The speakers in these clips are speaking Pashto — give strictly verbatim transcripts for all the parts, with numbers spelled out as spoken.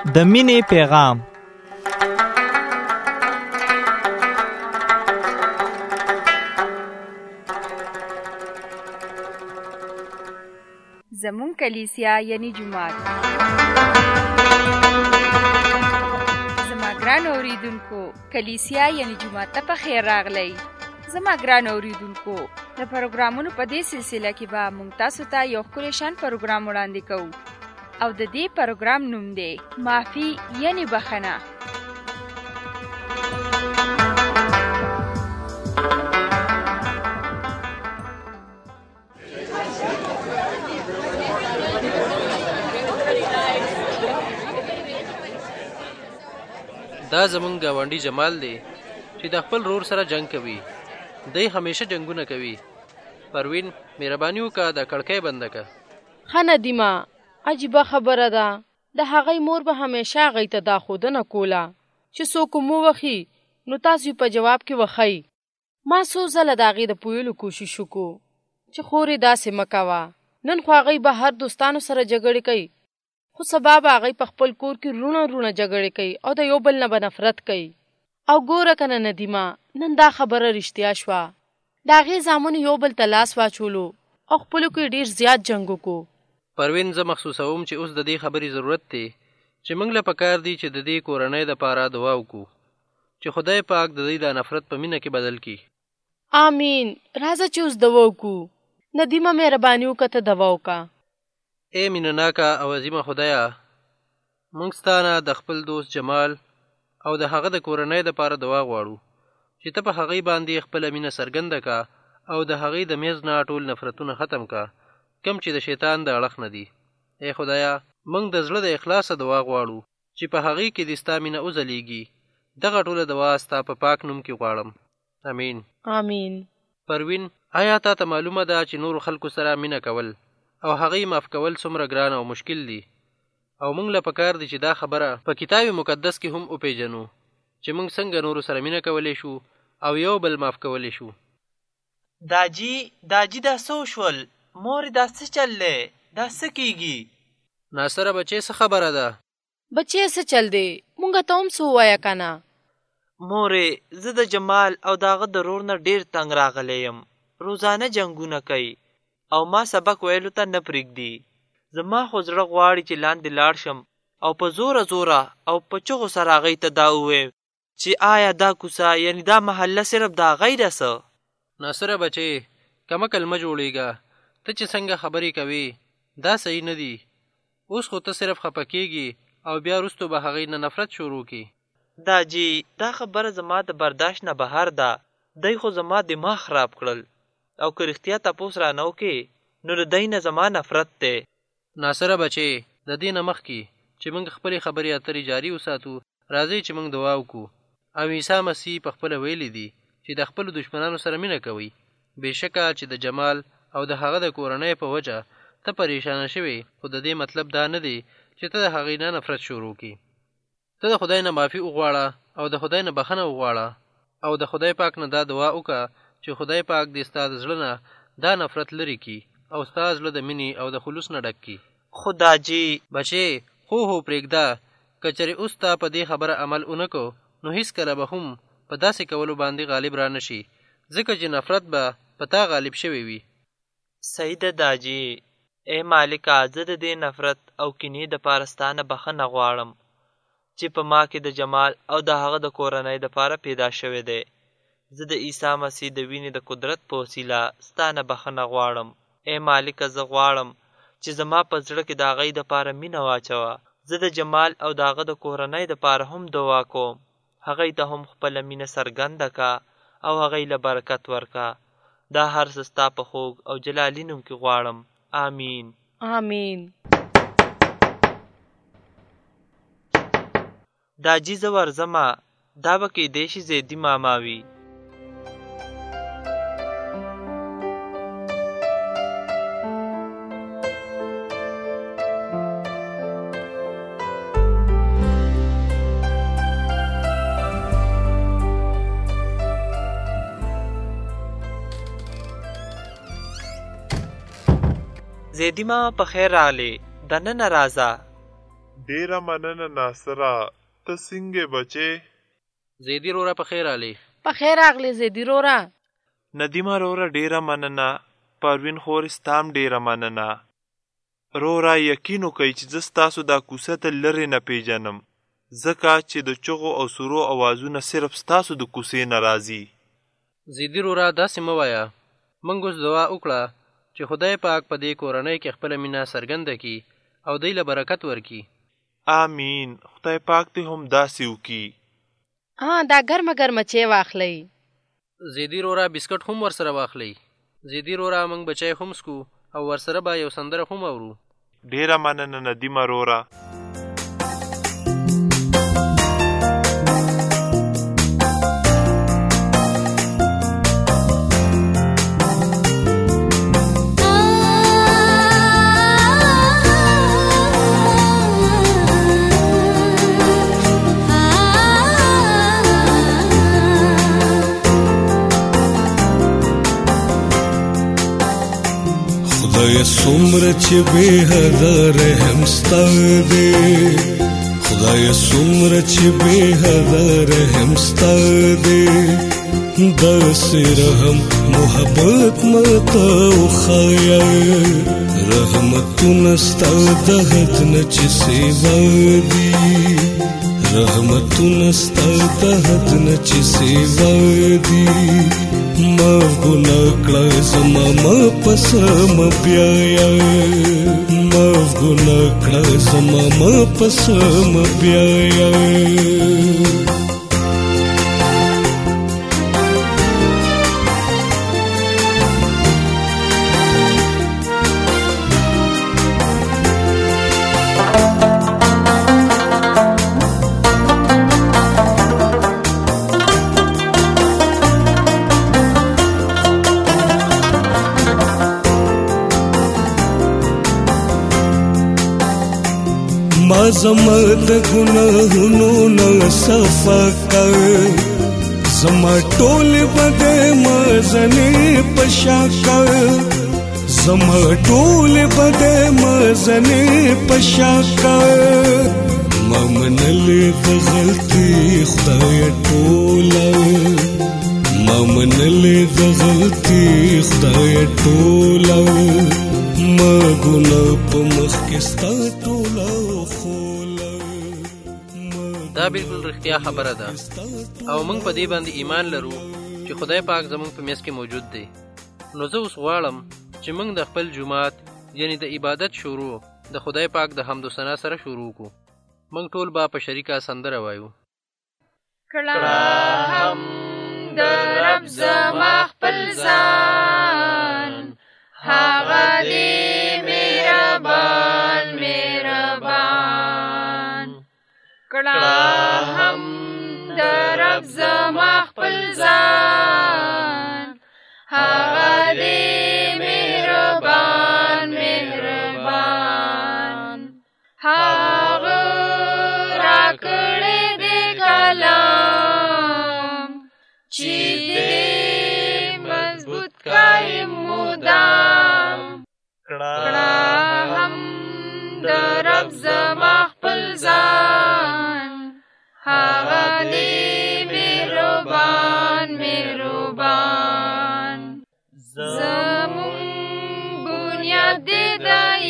د مینې پیغام. زمون کلیسیا یعنی جماعت. زما ګران اوریدونکو، کلیسیا یعنی جماعت ته په خیر راغلی. زما ګران اوریدونکو، د پروګرامونو په دې سلسله کې به مونږ تاسو ته یو ښکلی شان پروګرام وړاندې کوو او د دې پروګرام نوم دی معافي یعنی بخښنه. دا زمونږ ګاونډي جمال دی چې د خپل رور سره جنگ کوي. دی همیشه جنگونه کوي. پروین مهرباني وکړه د کړکۍ بنده کړه. ښه ندیمه، عجیبه خبره ده. د هغې مور به همیشه هغې ته دا ښودنه کوله چې څوک مو وخي نو تاسو په جواب کې وخی. ما څو ځله د هغې د پوهېلو کوشش وکړو چې خورې داسې مه کوه. نن خو هغې به هر دوستانو سره جګړې کوي، خو سبا به هغې په خپل کور کې رونه رونه جګړې کوي او د یو بل نه به نفرت کوي. او ګوره که نه ندیمه، نن دا خبره رښتیا شوه. د هغې زامنو یو بل ته لاس واچولو او خپلو کې ډېر زیات جنګ وکړو. پروین، زه محسوسوم چې اوس د دې خبرې ضرورت دی چې موږ له پکار دی چې د دې کورنۍ دپاره دعا وکړو چې خدای پاک د دې د نفرت په مینه کې بدل کړي. آمین. راځه چې اوس دوا وکړو. ندیمه مهرباني وکړه ته دوا وکړه. ای مینهناکه او عظیمه خدایه، موږ ستا نه د خپل دوست جمال او د هغه د کورنۍ دپاره دعا غواړو چې ته په هغې باندې خپله مینه څرګنده که او د هغې د میز نه ټول نفرتونه ختم که کم چې د شیطان د اړخ نه دي. ای خدایه، موږ د زړه د اخلاصه دعا غواړو چې په هغې کې د ستا مینه وځلیږي. دغه ټوله دعا ستا په پاک نوم کې غواړم. امین. آمین. پروین، آیا تا ته معلومه ده چې نورو خلکو سره مینه کول او هغې معاف کول څومره ګران او مشکل دي؟ او موږ له پکار دي چې دا خبره په کتاب مقدس کې هم وپېژنو چې موږ څنګه نورو سره مینه کولی شو او یو بل معاف کولی شو. داجی داجی دا څه وشول؟ مورې دا څه چل دی؟ دا څه کېږي؟ ناصره بچې، څه خبره ده؟ بچې څه چل دی؟ مونږ ته هم څه ووایه که نه. مورې، زه د جمال او د هغه د رور نه ډېر تنګ راغلی یم. روزانه جنګونه کوي او ما سبق ویلو ته نه پرېږدي. زما خو زړه غواړي چې لاندې لاړ شم او په زوره زوره او په چغو سره هغې ته دا ووایم چې آیا دا کوڅه یعنې دا محله صرف د هغې ده څه؟ ناصره بچې، کمکل مه جوړېږه. ته چې څنګه خبرې کوې دا صحیح نه دي. اوس خو ته صرف خفه کېږي او بیا وروستو به هغې نه نفرت شروع کړي. داجی، دا خبره زما د برداشت نه بهر ده. دی خو زما دماغ خراب کړل او که رښتیا تپوس رانه وکړې نو د دی نه زما نفرت دی. ناصره بچې، د دې نه مخکې چې موږ خپلې خبرې اترې جاري وساتو، راځئ چې موږ دعا وکړو. او عیسی مسیح پخپله ویلي دي چې د خپلو دشمنانو سره مینه کوئ. بېشکه چې د جمال او د هغه د کورنۍ په وجه ته پریشانه شوې، خو د دې مطلب دا نه دی چې ته د هغې نه نفرت شروع کړي. ته د خدای نه معافي وغواړه او د خدای نه بخښنه وغواړه او د خدای پاک نه دا دعا وکړه چې خدای پاک دې ستا د زړه نه دا نفرت لرې کړي او ستا زړه د مینې او د خلوص نه ډک کړي. خو داجي بچې، خو هو پرېږده. که چېرې اوس تا په دې خبره عمل ونه کړو نو هېڅکله به هم په داسې کولو باندې غالب را نه شي، ځکه چې نفرت به په تا غالب شوی وي. صحیح ده داجي. ای مالکه، زه د دې نفرت او کینې دپاره ستا نه بخښنه غواړم چې په ما کې د جمال او د هغه د کورنۍ دپاره پیدا شوی دی. زه د عیسی مسیح د وینې د قدرت په وسیله ستا نه بخښنه غواړم. ای مالکه، زه غواړم چې زما په زړه کې د هغې دپاره مینه واچوه. زه د جمال او د هغه د کورنۍ دپاره هم دعا کوم. هغې ته هم خپله مینه څرګنده که او هغې له برکت ورکه. دا هر څه ستا په خوږ او جلالي نوم کې غواړم. آمین. آمین. داجي، زه ورځمه. دا به کېدی شي زیدي ماما وي. زیدی ماما په خیر راغلې. دننه راځه. ډیره مننه ناصره. ته څنګه بچې؟ زیدی رورا په خیر رالی. په خیر راغلی زیدی رورا. ندیمه رورا ډیره مننه. پروین خور ستام ډیره مننه. رورا یقین وکئ چې زه ستاسو دا کوڅه ته لرې نه پیژنم، ځکه چې د چغو او سرو اوازونه صرف ستاسو د کوڅې نه راځي. زیدی رورا داسې مه وایه. موږ اوس دعا وکړه چې خدای پاک په دې کورنۍ کې خپله مینه څرګنده کړي او دوی له برکت ورکړي. آمین. خدای پاک دې هم داسې وکړي. ها دا ګرمه ګرمه چای واخلئ. زیدی رورا بسکټ هم ورسره واخلئ. زیدی رورا موږ بچای هم سکو او ورسره به یو سندره هم اورو. ډیره مننه ندیمه رورا. خدای څومره چې بې حده رحم ستا دی، خدای څومره چې بې حده رحم ستا دی، داسې رحم محبت ماته وښایه، رحمتونه ستا د حد نه چې سیوا دي، رحمتونه ستا د حد نه چې سیوا دي، معاف ګناه کړه زما مه پسه مه بیایه، معاف ګناه کړه زما مه پسه مه بیایه. ما زما د ګناهونو نه صفا کړ، زما ټولې بدۍ ما ځنې په شا کړ، زما ټولې بدۍ ما ځنې په شا کړ، ما منلې د غلطي خدایه ټوله، ما منلې د غلطي خدایه ټوله، ما ګناه په مخ کې ستا ټوله. دا بالکل رښتیا خبره ده او موږ په دې باندې ایمان لرو چې خدای پاک زموږ په میس کې موجود دی. نو زه اوس غواړم چې موږ د خپل جومات یعنی د عبادت شروع د خدای پاک د حمد و ثنا سره شروع کړو. موږ ټول به په شریکه سندره وایو. کړه حمد رب زما خپل ځان، هغه دې مهربان مهربان، کړه حمد رب زما خپل ځان، هغه دې مهربان مهربان، هغه راکړې دې کلام چې دې مضبوط قایم مدام، کړه حمد رب زما خپل ځان، هغه دې مهربان مهربان، زمون بنیاد دې د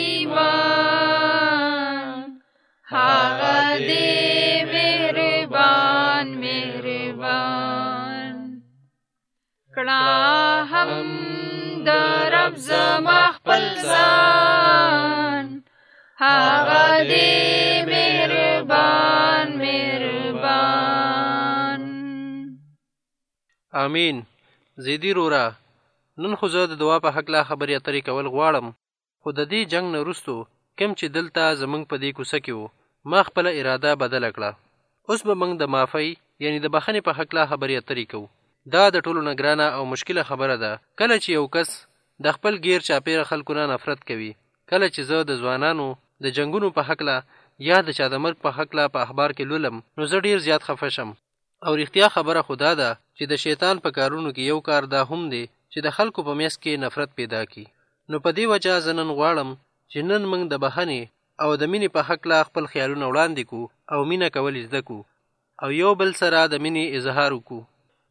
ایمان، هغه دې مهربان مهربان، کړه حمد رب زما خپل ځان، هغه دې مهربان مهربان. آمین. زیدی رورا، نن خو زه د دعا په هکله خبرې اترې کول غواړم، خو د دې جنګ نه وروستو کوم چې دلته زموږ په دې کوڅه کې و ما خپله اراده بدله کړه. اوس به موږ د معافۍ یعنی د بخښنې په هکله خبرې اترې کوو. دا د ټولو نه ګرانه او مشکله خبره ده کله چې یو کس د خپل غیر چاپیره خلکو نه نفرت کوي. کله چې زه د ځوانانو د جنگونو په هکله یا د چا د مرګ په هکله په اخبار کې لولم نو زه ډیر زیات خفه شم. او رښتیا خبره خدا ده چې د شیطان په کارونو کې یو کار دا هم دی چې د خلکو په میس کې نفرت پیدا کی. نو په دې وجه زه نن غواړم چې نن موږ د بخښنې او د مینې په هکله خپل خیالونه وړاندې کو او مینه کول زده کو او یو بل سره د مینې اظهار وکړو.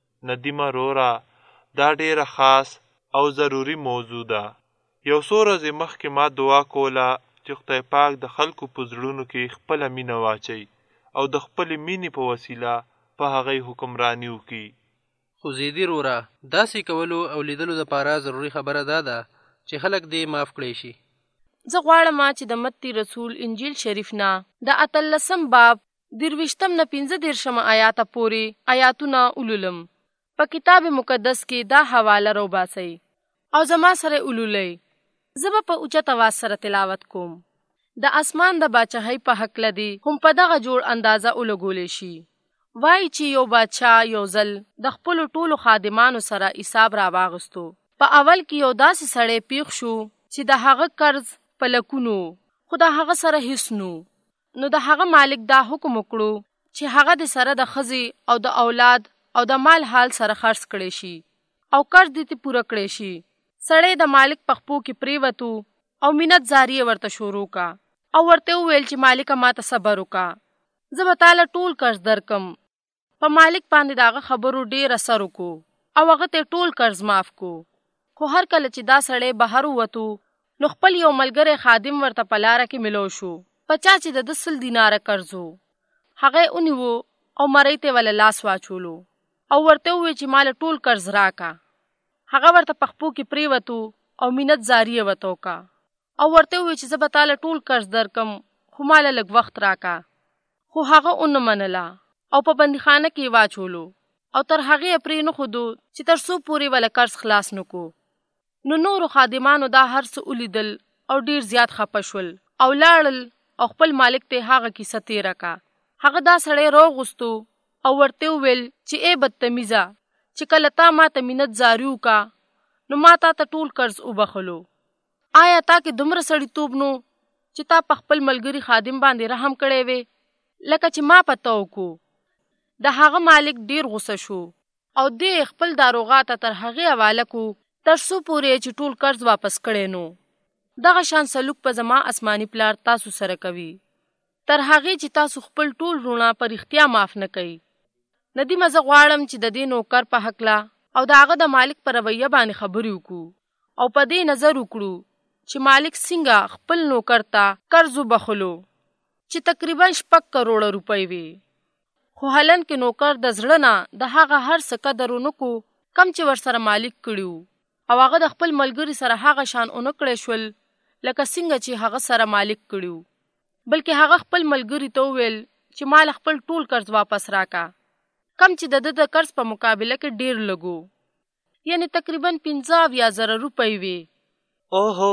ندیمه رورا دا ډیره خاص او ضروری موضوع ده. یو څو ورځې مخکې ما دعا کوله چې خدای پاک د خلکو په زړونو کې خپله مینه واچوي او د خپلې مینې په وسیله په هغې حکمراني وکړي. خو زیدي رورا داسې کولو او لیدلو دپاره ضروري خبره دا ده چې خلک دې معاف کړی شي. زه غواړم چې د متی رسول انجیل شریف نه د اتلسم باب درویشتم نه پنځه دېرشمه آیاته پورې آیاتونه ولولم. په کتاب مقدس کې دا حواله راوباسئ او زما سره ولولئ. زه به په اوچت اواز سره تلاوت کوم. د اسمان د باچاهۍ په هکله دی هم په دغه جوړ اندازه ولګولی شي. وایي چې یو بادشاه یو ځل د خپلو ټولو خادمانو سره حساب را واغستو. په اول کې یو داسې سړی پیښ شو چې د هغه قرض په لکونو خو د هغه سره هیڅ نو. نو د هغه مالک دا حکم وکړو چې هغه د سره د ښځې او د اولاد او د مال حال سره خرڅ کړی شي او قرض دې ته پوره کړی شي. سړی د مالک په خپو کې پریوتو او منت زاریه ورته شروع کا او ورته وویل چې مالکه ماته صبر وکا، زه به تاله ټول قرض درکم. په مالک باندې د هغه خبرو ډېر اثر وکړو او هغه ته ټول قرض معاف کو. خو هر کله چې دا سړی بهر ووتو نو خپل یو ملګری خادم ورته په لاره کې ملو شو په چا چې د ده سل دیناره قرض و. هغه یې ونیو او مرۍ ته وله لاس واچولو او ورته وویل چې مال ټول قرض راکا. هغه ورته په خپو کې پریوتو او منت زاریه ورته وکا او ورته وویل چې زه به تاله ټول قرض درکم خو ماله لږ وخت راکا. خو هغه ونه منله او په بندیخانه کې واچولو او تر هغې یې پرې نښودو چې تر څو پورې وله قرض خلاص نه کو. نو نورو خادمانو دا هر څه ولیدل او ډېر زیات خفه شول او لاړل او خپل مالک ته هغه کیسه تېره کا. هغه دا سړی راوغوستو او ورته وویل چې ای بدتمیزه چې کله تا ما ته منت زاري وکا نو ما تا ته ټول قرض وبخلو. آیا تا کې دومره سړیتوب نو چې تا په خپل ملګري خادم باندې رحم کړی وې لکه چې ما پته وکړو. د هغه مالک ډېر غوسه شو او دې خپل داروغا ته تر هغې حواله کو تر څو پورې چې ټول قرض واپس کړی نو. دغه شان سلوک په زما آسماني پلار تاسو سره کوي تر هغې چې تاسو خپل ټول رونه په رښتیا معاف نه کوي. ندیمه زه غواړم چې د دې نوکر په هکله او د هغه د مالک په رویه باندې خبرې وکړو او په دې نظر وکړو چې مالک څنګه خپل نوکر ته قرض وبخلو چې تقریبا شپږ کروړه روپۍ وي. خو هلن کې نوکر د زړه نه د هغه هر څه قدر ونه کو کم چې ورسره مالک کړي او هغه د خپل ملګري سره هغه شان ونه کړی شول لکه څنګه چې هغه سره مالک کړي، بلکې هغه خپل ملګري ته وویل چې مال خپل ټول قرض واپس راکا کم چې د ده د قرض په مقابله کې ډېر لګو، یعنی تقریبا پنځه اویا زره روپۍ وي. اوهو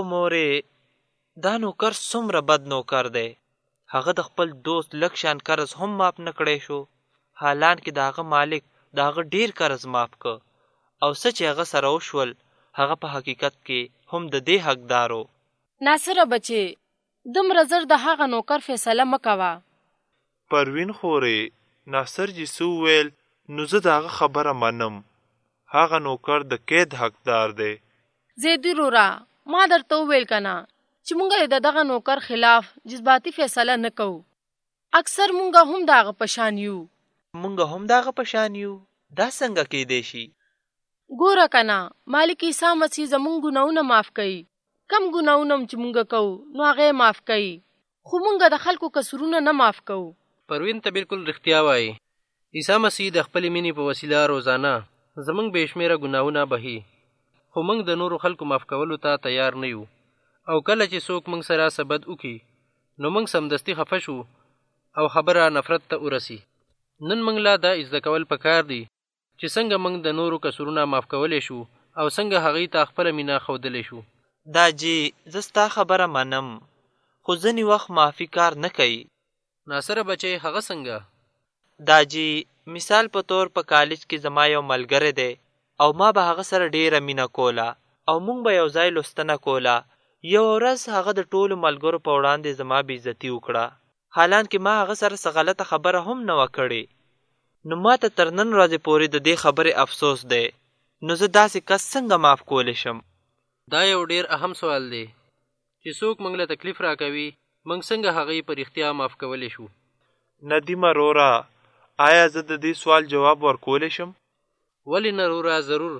مورې دا نوکر څومره بد نوکر دی. هغه د خپل دوست لږ شان قرض هم معاف نه کړی شو، حالان کې د هغه مالک د هغه ډېر قرض معاف که او څه چې هغه سره وشول هغه په حقیقت کې هم د دې حقدار و. ناصره بچې دومره زر د هغه نوکر فیصله مه کوه. پروین خورې ناصر جي څه وویل نو زه د هغه خبره منم. هغه نوکر د قید حقدار دی. زیدي رورا ما درته وویل که نه چې مونږ د دغه نوکر خلاف جذباتي فیصله نه کوو. اکثر مونږ هم د هغه په شان یو. مونږ هم د هغه په شان یو؟ دا څنګه کیدی شي؟ ګوره که نه مالک عیسی مسیح زمونږ ګناهونه معاف کوي. کم ګناهونه چې مونږ کوو نو هغه یې معاف کوي، خو مونږ د خلکو قصرونه نه معاف کوو. پروین ته بالکل رښتیا وایي. عیسی مسیح د خپلې مینې په وسیله روزانه زموږ بې شمېره ګناهونه بهي، خو موږ د نورو خلکو معاف کولو ته تیار نه یو. او کله چې څوک موږ سره څه بد وکړي نو موږ سمدستي خفه شو او خبره نفرت ته ورسي. نن موږ لا دا زده کول پکار دي چې څنګه موږ د نورو قصورونه معاف کولی شو او څنګه هغوی ته خپله مینه ښودلی شو. دا جی زه ستا خبره منم، خو ځینې وخت معافي کار نه کوي. ناصره بچی هغه څنګه؟ دا جی مثال په طور په کالج کې زما یو ملګری دی او ما به هغه سره ډیره مینه کوله او مونږ به یو ځای لوستنه کوله. یو ورځ هغه د ټولو ملګرو په وړاندې زما بېعزتي وکړه، حالان کې ما هغه سره څه غلطه خبره هم نه وه کړې. نو ما ته تر نن ورځې پورې د دې خبرې افسوس دی. نو زه داسې کس څنګه معاف کولی شم؟ دا یو ډیر اهم سوال دی چې څوک موږ له تکلیف راکوي موږ څنګه هغې په رښتیا معاف کولی شو؟ ندیمه رورا، آیا زه د دې سوال جواب ورکولی شم؟ ولې نه رورا، ضرور.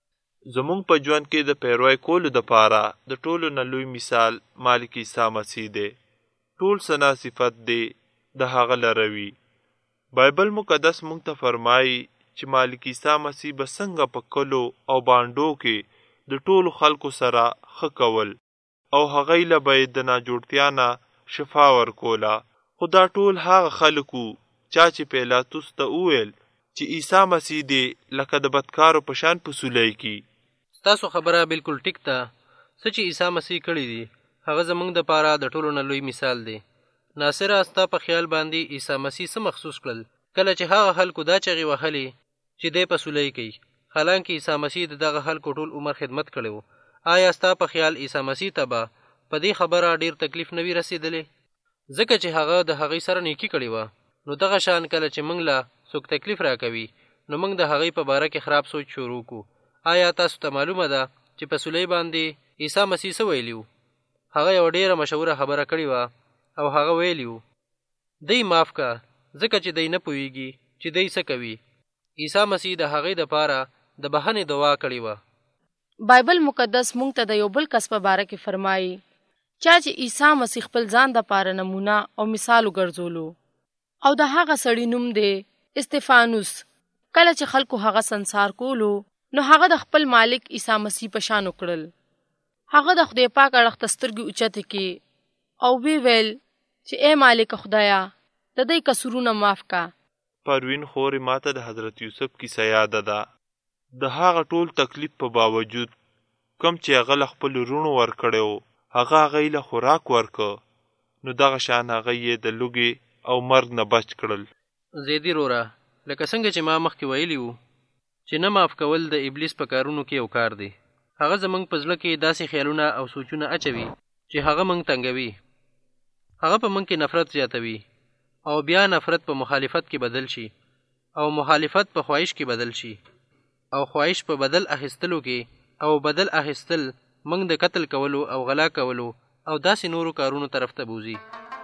زمونږ په ژوند کې د پیروي کولو دپاره د ټولو نه لوی مثال مالک عیسی مسیح دی. ټول ثنا صفت دی د هغه لروي. بایبل مقدس مونږ ته فرمایي چې مالک عیسی مسیح به څنګه په کلو او بانډو کې د ټولو خلکو سره ښه کول او هغوی له به یې د ناجوړتیا نه شفا ورکوله. خو دا ټول هغه خلک وو چا چې پیلاطس ته وویل چې عیسی مسیح دی لکه د بدکارو په شان په سولی کی. ستاسو خبره بالکل ټیک ده. څه چې عیسی مسیح کړي دي هغه زموږ دپاره د ټولو نه لوی مثال دی. ناصره، ستا په خیال باندې عیسی مسیح څه مخصوص کړل کله چې هغه خلکو دا چغې وهلې چې دی په سولی کوي، حالانکه عیسی مسیح د دغه خلکو ټول عمر خدمت کړی و؟ آیا ستا په خیال عیسی مسیح ته به په دې خبره ډیر تکلیف نه وي رسېدلی؟ ځکه چې هغه د هغې سره نیکي کړې وه. نو دغه شان کله چې موږ له څوک تکلیف راکوي نو موږ د هغې په باره کې خراب سوچ شروع کړو. آیا تاسو ته معلومه ده چې په سولی باندې عیسی مسیح څه ویلي و؟ هغه یوه ډیره مشهوره خبره کړې وه او هغه ویلي و دی معاف که ځکه چې دی نه پوهیږي چې دی څه کوي. عیسی مسیح د هغې دپاره د بښنې دعا کړې وه. بایبل مقدس مونږ ته د یو بل کس په باره کې فرمایي چا چې عیسی مسیح خپل ځان دپاره نمونه او مثال وګرځولو، او د هغه سړي نوم دی استفانوس. کله چې خلکو هغه سنسار کولو نو هغه د خپل مالک عیسی مسیح په شان وکړل. هغه د خدای پاک اړخ ته سترګې اوچتې کړې او وی ویل چې ای مالک خدایا د دې قصورونه معاف کا. پروین خورې ماته د حضرت یوسف کیسه یاده ده. د هغه ټول تکلیف په باوجود کم چې هغه له خپلو وروڼو ورکړی و هغه هغوی له خوراک ورکه، نو دغه شان هغوی یې د لوږې او مرګ نه بچ کړل. زیدي روره، لکه څنګه چې ما مخکې ویلي وو چې نه معاف کول د ابلیس په کارونو کې یو کار دی. هغه زموږ په زړه کې داسې خیالونه او سوچونه اچوي چې هغه موږ تنګوي. هغه په موږ کې نفرت زیاتوي او بیا نفرت په مخالفت کې بدل شي او مخالفت په خواهش کې بدل شي او خواهش په بدل اخیستلو کې او بدل اخیستل موږ د قتل کولو او غلا کولو او داسې نورو کارونو طرف ته بوزي.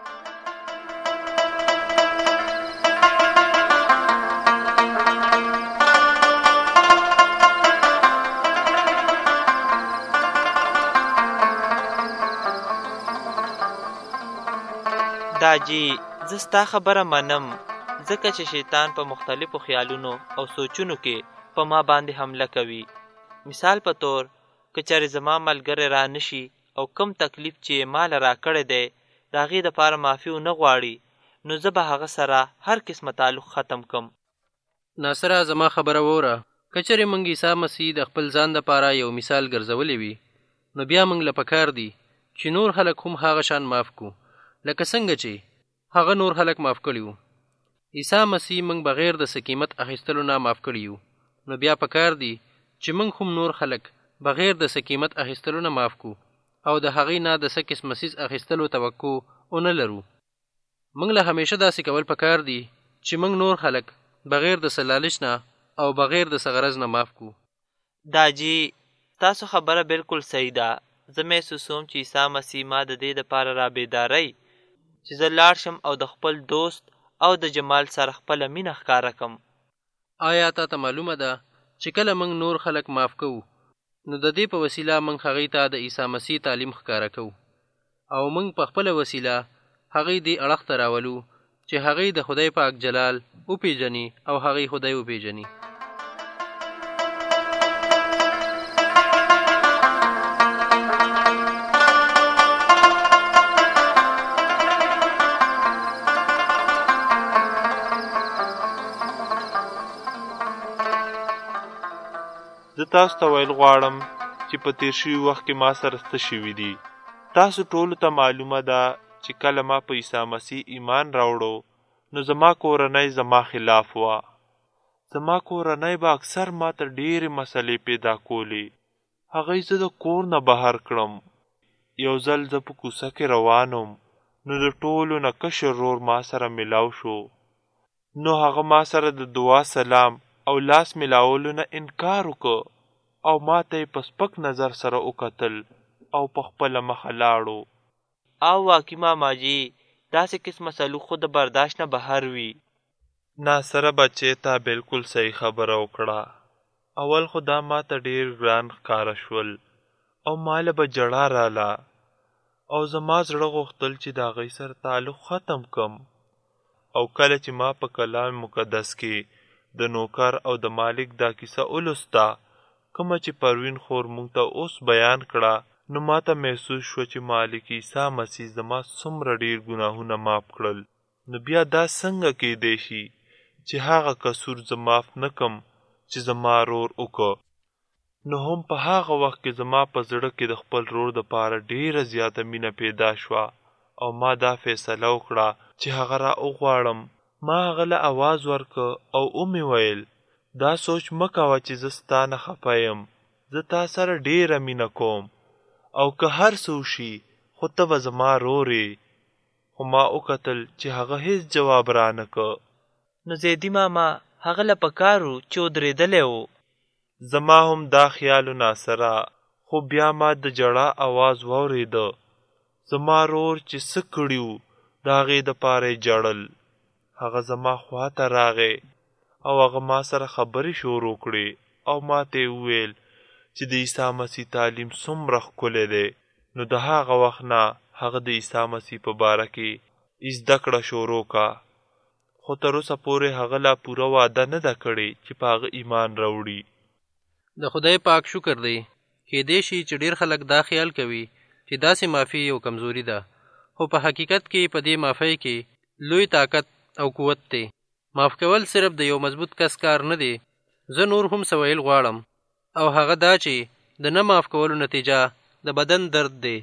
داجی زه ستا خبره منم، ځکه چې شیطان په مختلفو خیالونو او سوچونو کې په ما باندې حمله کوي. مثال په طور که چېرې زما ملګری را نشي او کم تکلیف چې یې ماله را کړی دی د هغې دپاره معافي ونه غواړي، نو زه به هغه سره هر قسمه تعلق ختم کم. ناصره، زما خبره ووره. که چېرې موږ عیسی مسیح د خپل ځان دپاره یو مثال ګرځولی وي نو بیا موږ له پکار دي چې نور خلک هم هغه شان معاف کړو لکه څنګه چې هغه نور خلک معاف کړي وو. عیسی مسیح موږ بغیر د څه قیمت اخیستلو نه معاف کړي یو، نو بیا پکار دي چې موږ هم نور خلک بغیر د څه قیمت اخیستلو نه معاف کړو او د هغې نه د څه قسمه څیز اخیستلو توقع ونه لرو. موږ له همیشه داسې کول پکار دي چې موږ نور خلک بغیر د څه لالچ نه او بغیر د څه غرض نه معاف کړو. داجی تاسو خبره بالکل صحیح ده. زه محسوسوم چې عیسی مسیح ما د دې دپاره را بیداروي چې زه لاړ شم او د خپل دوست او د جمال سره خپله مینه ښکاره کم. آیا تا ته معلومه ده چې کله موږ نور خلک معاف کوو نو د دې په وسیله موږ هغې ته د عیسی مسیح تعلیم ښکاره کوو او موږ په خپله وسیله هغې دې اړخ ته راولو چې هغې د خدای پاک جلال وپېژني او هغې خدای وپېژني. زه تاسو ته ویل غواړم چې په تیر شوي وخت کې ما سره څه شوي دي. تاسو ټولو ته معلومه ده چې کله ما په عیسی مسیح ایمان راوړو نو زما کورنۍ زما خلاف وه. زما کورنۍ به اکثر ما ته ډېرې مسلې پیدا کولې. هغوی زه د کور نه بهر کړم. یو ځل زه په کوڅه کې روان وم نو د ټولو نه کشر ورور ما سره ملاو شو. نو هغه ما سره د دعا سلام او لاس ملاولو نه انکار وکړ او ما ته یې په سپک نظر سره وکتل او په خپله مخه لاړو. او واقعي ماماجي داسې قسمه سلوک خو د برداشت نه بهر وي. ناصره بچې تا بالکل صحیح خبره وکړه. اول خو دا ما ته ډېر ګران ښکاره شول او ماله به جړا راله او زما زړه غوښتل چې د هغوی سره تعلق ختم کم. او کله چې ما په کلام مقدس کې د نوکر او د مالک دا کیسه ولوسته کومه چې پروین خور مونږ ته اوس بیان کړه، نو ما ته محسوس شو چې مالک عیسی مسیح زما څومره ډېر ګناهونه معاف کړل. نو بیا دا څنګه کیدی شي چې هغه قصور زه معاف نه کم چې زما رور وکړه؟ نو هم په هغه وخت کې زما په زړه کې د خپل رور دپاره ډېره زیاته مینه پیدا شوه او ما دا فیصله وکړه چې هغه را وغواړم. ما هغه له اواز ورکه او ومې ویل دا سوچ مه کوه چې زه ستا نه خفه یم، زه تا سره ډېره مینه کوم او که هر څه وشي خو ته به زما رور یې. خو ما وکتل چې هغه هیڅ جواب رانه که. نو زیدي ماما هغه له پکار و چې ودرېدلی و. زما هم دا خیال و ناصره، خو بیا ما د جړا اواز واورېده. زما رور چې څه کړي وو د هغې دپاره یې ژړل. هغه زما خواته راغی او هغه ما سره خبرې شروع کړې او ما ته یې وویل چې د عیسی مسیح تعلیم څومره ښکلی دی. نو د هغه وخت نه هغه د عیسی مسیح په باره کې زده کړه شروع کا. خو تر اوسه پورې هغه لا پوره وعده نه ده کړې چې په هغه ایمان راوړي. د خدای پاک شکر دی. کیدای شي چې ډېر خلک دا خیال کوي چې داسې معافي یو کمزوري ده، خو په حقیقت کې په دې معافۍ کې لوی طاقت او قوت دی. معاف کول صرف د یو مضبوط کس کار نه دی. زه نور هم څه ویل غواړم، او هغه دا چې د نه معاف کولو نتیجه د بدن درد دی.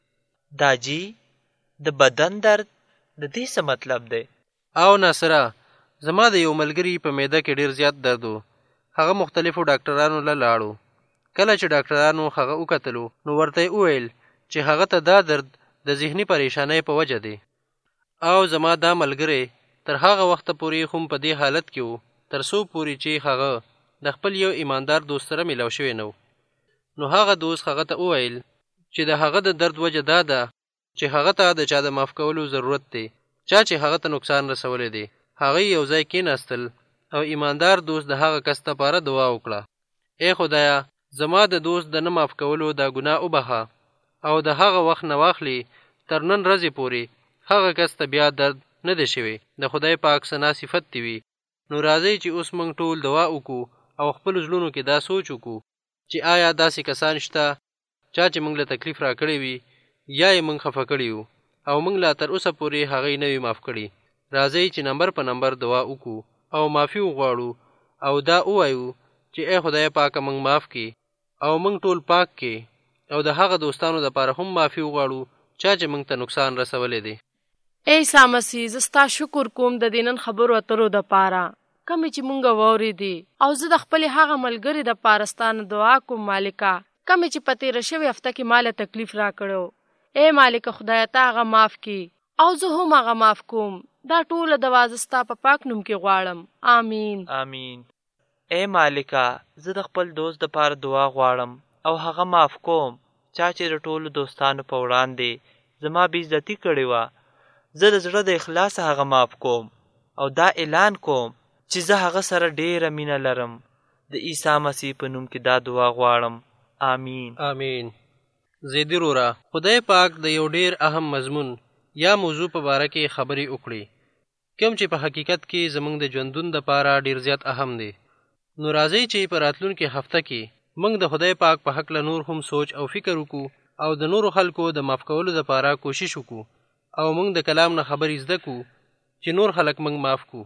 داجی د بدن درد د دې څه مطلب دی؟ او ناصره، زما د یو ملګري په معده کې ډېر زیات درد و. هغه مختلفو ډاکټرانو له لاړو. کله چې ډاکټرانو هغه وکتلو نو ورته یې وویل چې هغه ته دا درد د ذهني پریشانۍ په وجه دی. او زما دا ملګری تر هغه وخته پورې هم په دې حالت کې و تر څو پورې چې هغه د خپل یو ایماندار دوست سره میلاو شوی نه و. نو هغه دوست هغه ته وویل چې د هغه د درد وجه دا ده چې هغه ته د چا د معاف کولو ضرورت دی، چا چې هغه ته نقصان رسولی دی. هغه یو ځای کېناستل او ایماندار دوست د هغه کس لپاره دعا وکړه: ای خدایا، زما د دوست د نه معاف کولو دا ګناه وبخه او د هغه وخت نه واخلي تر نن ورځې پورې هغه کس ته بیا درد نه دی شوی. د خدای پاک ثنا صفت دی وي. نو راځئ چې اوس موږ ټول دعا وکړو او خپل زړونو کې دا سوچ وکړو چې آیا داسې کسان شته چا چې موږ له تکلیف را کړی وي یا یې موږ خفه کړي وو او موږ لا تر اوسه پورې هغې نه وي معاف کړي. راځئ چې نمبر په نمبر دعا وکړو او معافي وغواړو او دا ووایو چې ای خدای پاکه موږ معاف کړي او موږ ټول پاک کړي او د هغه دوستانو دپاره هم معافي وغواړو چا چې موږ ته نقصان رسولی دی. ای عیسی مسیح، زه ستا شکر کوم د دې نن خبرو اترو دپاره کمې چې مونږ واورېدې، او زه د خپلې هغه ملګرې دپاره ستا نه دعا کوم مالکه کمې چې په تېره شوې هفته کې ماله تکلیف را کړو. ای مالکه خدایه، ته هغه معاف کړي او زه هم هغه معاف کوم. دا ټوله دعا زه ستا په پاک نوم کې غواړم. آمین آمین. ای مالکه، زه د خپل دوست دپاره دعا غواړم او هغه معاف کوم چا چې د ټولو دوستانو په وړاندې زما بې عزتي کړې وه. زه د زړه د اخلاصه هغه معاف کوم او دا اعلان کوم چې زه هغه سره ډېره مینه لرم. د عیسی مسیح په نوم کې دا دعا غواړم. آمین آمین. زیدي روره، خدای پاک د یو ډېر اهم مضمون یا موضوع په باره کې خبرې وکړي، کوم چې په حقیقت کې زموږ د ژوندون دپاره ډېر زیات اهم دی. نو راځئ چې په راتلونکې هفته کې موږ د خدای پاک په هکله نور هم سوچ او فکر وکړو او د نورو خلکو د معاف کولو دپاره کوشش وکړو او موږ د کلام نه خبرې زده کړو چې نور خلک موږ معاف کړو.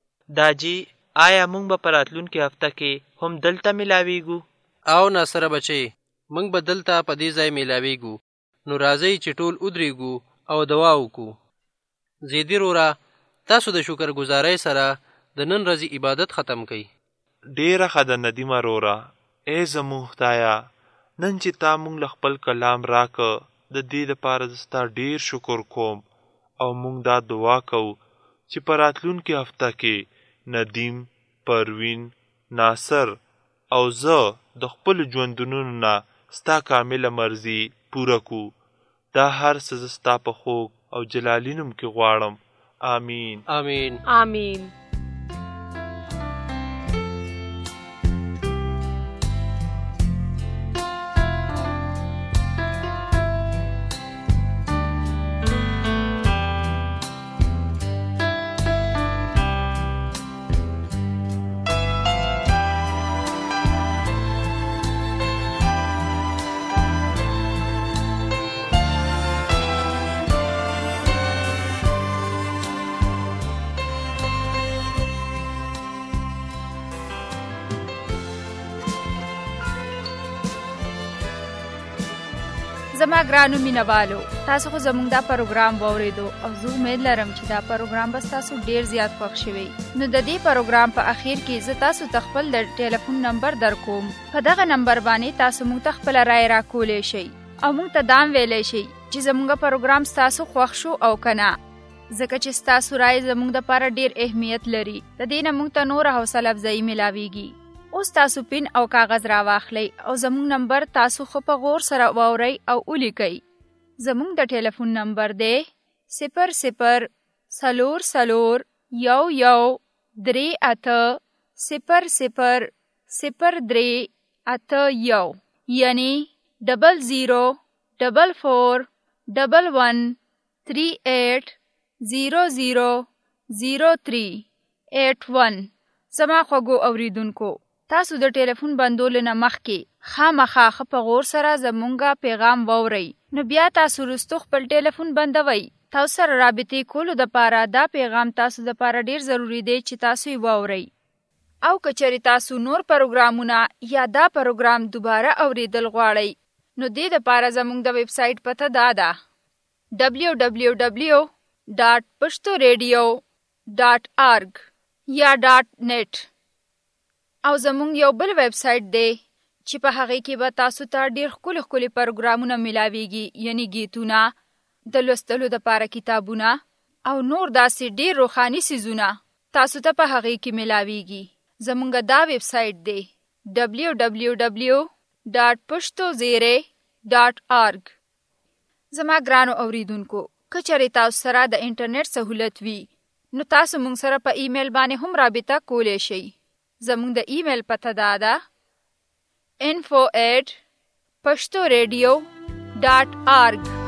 داجی، آیا موږ به په راتلونکې هفته کې هم دلته میلاویږو؟ او ناصره بچی، موږ به دلته په دې ځای میلاویږو. نو راځئ چې ټول ودرېږو او دعا وکړو. زیدي روره، تاسو د شکرګزارۍ سره د نن ورځې عبادت ختم کړئ. ډېره ښه ده ندیمه روره. ای زموږ خدایه، نن چې تا موږ له خپل کلام راکه د دې دپاره زه ستا ډېر شکر کوم او موږ دا دعا کوو چې په راتلونکې هفته کې ندیم، پروین، ناصر او زه د خپلو ژوندونونو نه ستا کامله مرضي پوره کړو. دا هر څه زه ستا په خوږ او جلالي نوم کې غواړم. آمین. آمین. آمین. زما ګرانو مینوالو، تاسو خو زموږ دا پروګرام واورېدو او زه امید لرم چې دا پروګرام به ستاسو ډیر زیات خوښ شوی. نو د دې پروګرام په اخر کې زه تاسو ته خپل د ټلیفون نمبر درکوم. په دغه نمبر باندې تاسو موږ ته خپله رایه راکولی شئ او موږ ته دام ویلی شئ چې زموږ پروګرام ستاسو خوښ شو او که نه، ځکه چې ستاسو رایه زموږ دپاره ډیر اهمیت لري. د دې نه موږ ته نوره حوصله افزایي میلاویږي. اوس تاسو پین او کاغذ را واخلئ او زموږ نمبر تاسو خو په غور سره واورئ او ولیکئ. زموږ د ټلیفون نمبر دی صفر صفر څلور څلور یو یو درې اته صفر صفر صفر درې اته یو، یعنی ډبل زیرو ډبل فور ډبل ون تھری ایٹ زیرو زیرو زیرو تھری ایٹ ون. زما خوږو اوریدونکو، تاسو د ټلیفون بندولو نه مخکې خامخا ښه په غور سره زمونږه پیغام واورئ. نو بیا تاسو وروستو خپل ټلیفون بندوئ. تاسو سره رابطې کولو دپاره دا پیغام تاسو دپاره ډیر ضروری دی چې تاسو یې واورئ. او که چېرې تاسو نور پروګرامونه یا دا پروګرام دوباره اوریدل غواړئ، نو دې دپاره زموږ د ویب سایټ پته دا ده ډبلیو ډبلیو ډبلیو ډاټ پښتو ریډیو ډاټ آرګ یا ډاټ نیټ. او زمونږ یو بل ویب سایټ دی چې په هغې کې به تاسو ته ډېر ښکلي ښکلي پروګرامونه میلاویږي، یعنی گیتونه، د لوستلو دپاره کتابونه او نور داسې ډېر روحاني څیزونه تاسو ته په هغې کې میلاویږي. زمونږ دا ویب سایټ دی ډبلیو ډبلیو ډبلیو ډاټ پښتو زیرې ډاټ آرګ. زما ګرانو اوریدونکو، که چېرې تاسو سره د انټرنیټ سهولت وي، نو تاسو موږ سره په ایمیل باندې هم رابطه کولی شئ. زموږ د ایمیل پته دا ده info at pashto radio dot org.